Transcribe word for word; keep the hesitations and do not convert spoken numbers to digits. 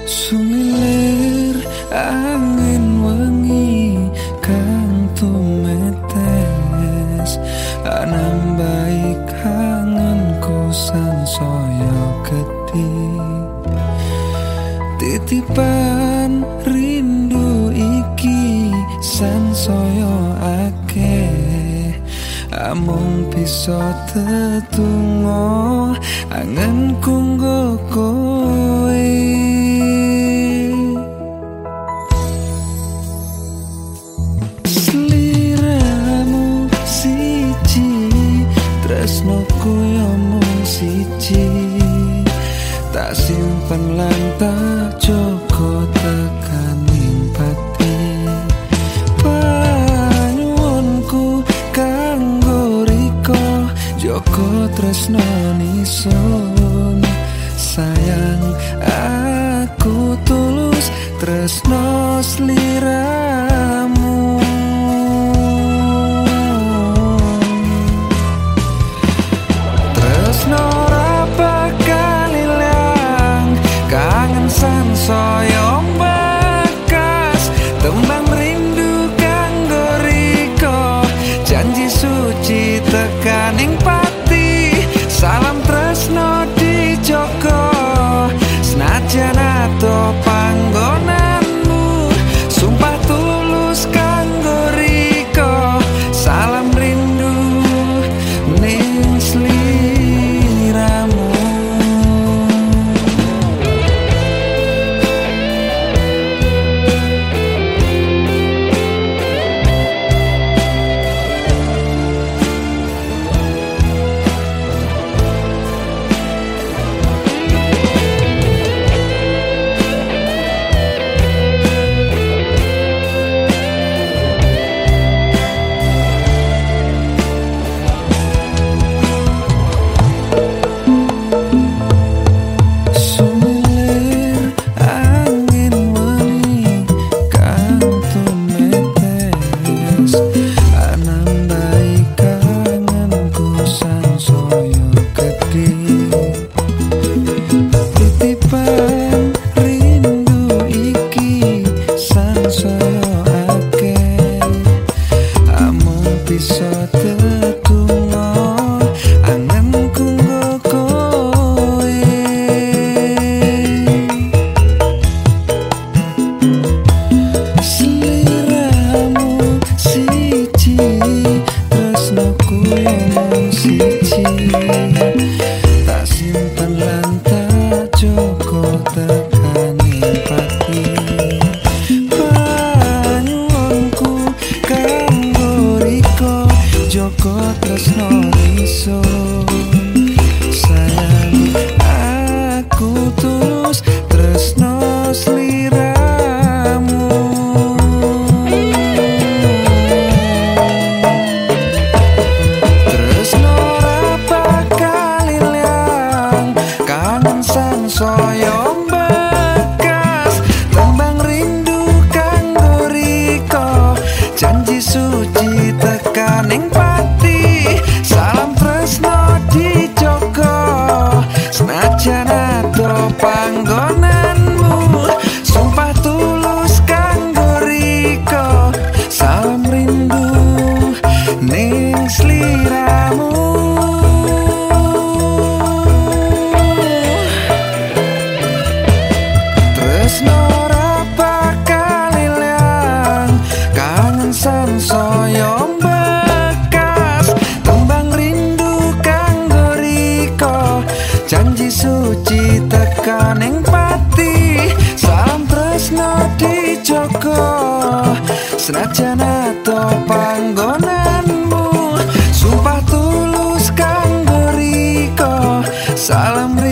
Sumilir angin wengi kang tumetes, nambahi kangenku sansaya gedhe. Titipan rindu iki sansaya akeh, amung bisa tetunggo angenku nggo kowe. Sliramu siji, tresnoku yo mung siji, tak simpen lan tak jaga tekaning pati. Panyuwunku kanggo riko, jaga tresno nisun. Sayang aku tulus tresno sliramu. Tresno ora bakal ilang, kangen sansaya bekas, tembang rindu kanggo riko, janji suci tekaning pati. Salam tresno dijogo, senajan adoh panggonanmu, sumpah tulus kanggo riko. Salam rindu ning sliramu. Bisa tetunggo angenku nggo kowe. Sliramu siji, tresnoku yo mung siji, tak simpen lan tak jaga tekaning pati. Joko tresno nisun. Sayang aku tulus tresno sliramu. Tresno ora bakal ilang, kangen sansaya bekas, tembang rindu kanggo riko, janji suci tekaning pati. Salam tresno dijogo, senajan adoh panggonanmu, sumpah tulus kanggo riko. Salam rindu ning sliramu. Tresno ora bakal ilang, kangen sansaya bekas, tembang rindu kanggo riko, janji suci tekaning pati. Salam tresno dijogo, senajan adoh panggonanmu, sumpah tulus kanggo riko. Salam